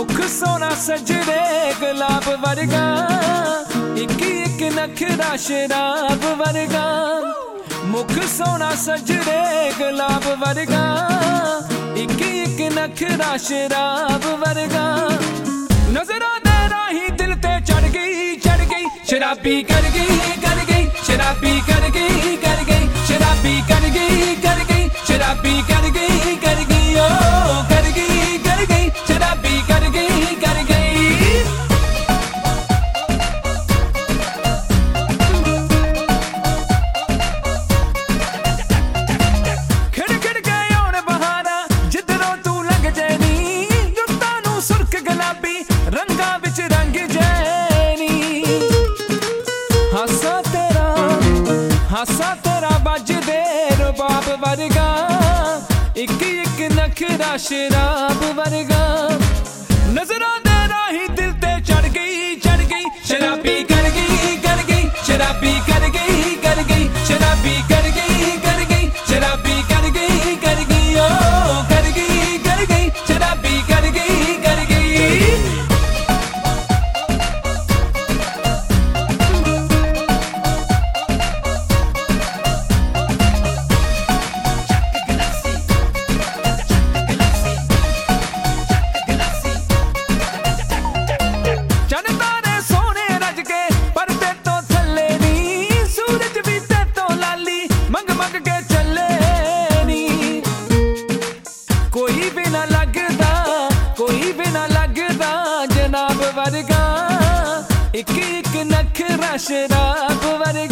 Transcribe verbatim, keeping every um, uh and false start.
मुख सोना सजरे गुलाब वर्गा, एक एक नखरा शराब वर्गा। मुख सोना सजरे गुलाब वर्गा, एक एक नखरा शराब वर्गा। नजरा दे राही दिल ते चढ़ गई चढ़ गई, शराबी कर गई कर गई, शराबी कर गई कर गई, शराबी कर गई कर गई, शराबी कर गई कर गई, ओ कर गई कर गई, शराबी कर गई कर गई। खिड़ खिड़ गए और बहारा जिधरों तू लग जैनी, रुत्तां नूं सुर्ख गुलाबी रंगां विच रंग जैनी। हासा तेरा हासा तेरा बजदे रुबाब वर्गा, एक एक नखरा शराब वर्गा। नजरा दे राही दिल ते चढ़ गई चढ़ गई, शराबी कर गई कर गई, शराबी कर गई कर गई, शराबी कर गई कर गई, शराबी कर गई कर गई, ओ कर गई कर गई, शराबी कर गई कर गई। कोई भी ना लगदा कोई भी ना लगदा जनाब वर्गा, एक एक नखरा शराब वर्गा।